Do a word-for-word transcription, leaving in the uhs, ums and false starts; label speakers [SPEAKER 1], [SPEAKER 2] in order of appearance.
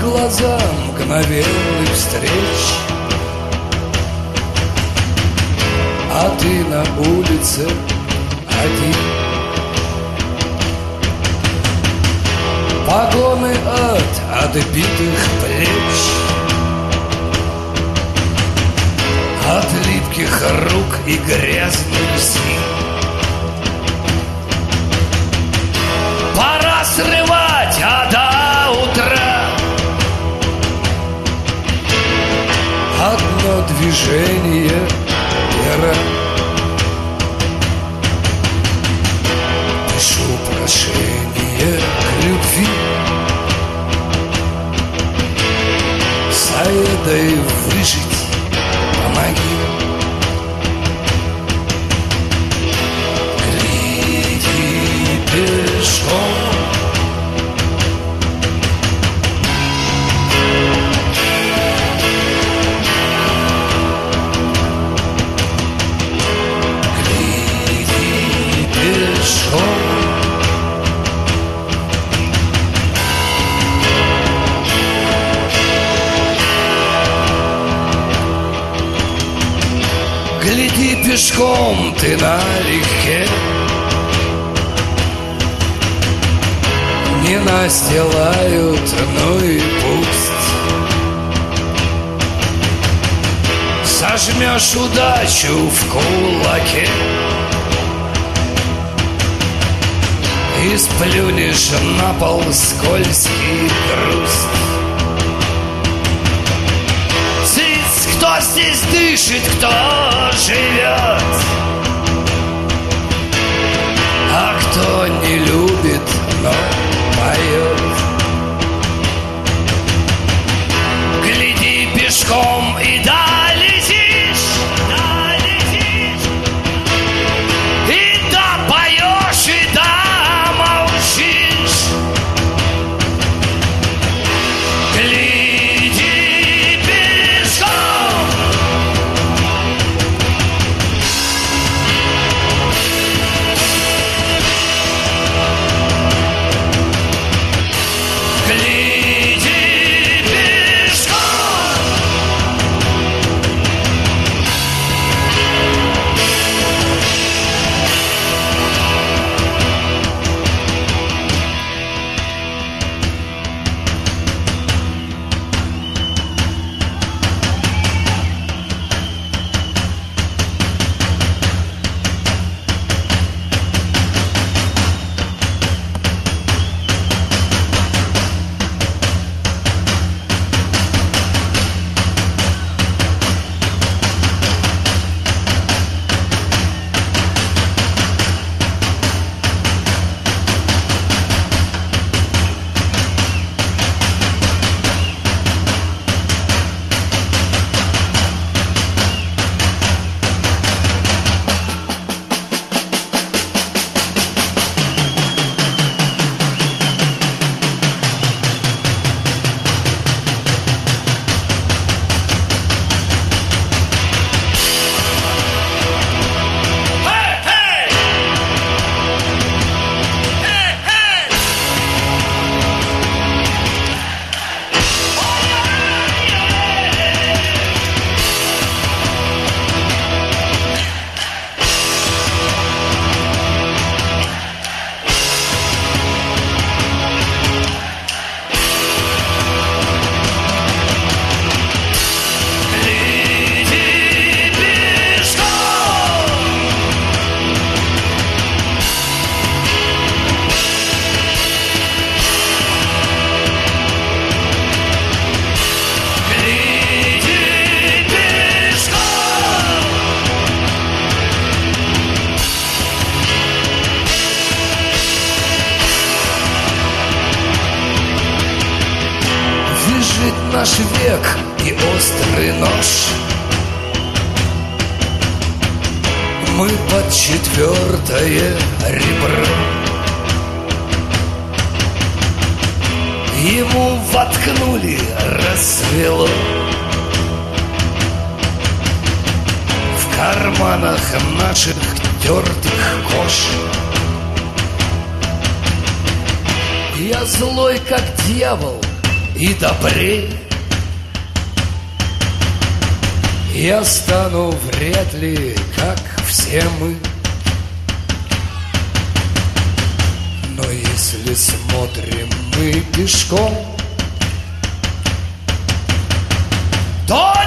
[SPEAKER 1] глаза мгновенных встреч, а ты на улице один. Погоны от отбитых плеч, от липких рук и грязных сил. Пора срывать, а до утра одно движение вера. Пишу прошение к любви, Саидой выжить помоги. Гляди пешком, гляди пешком. Гляди пешком ты налегке, не настилают, ну и пусть. Сожмешь удачу в кулаке и сплюнешь на пол скользкий грусть. Кто здесь дышит, кто живет, а кто не любит, но поет. Гляди пешком и долетишь, долетишь, и допоешь, и домолчишь. Гляди пешком. Наш век и острый нож, мы под четвертое ребро. Ему воткнули, рассвело. В карманах наших тертых кож я злой, как дьявол, и добрее, я стану вряд ли, как все мы. Но если смотрим мы пешком, то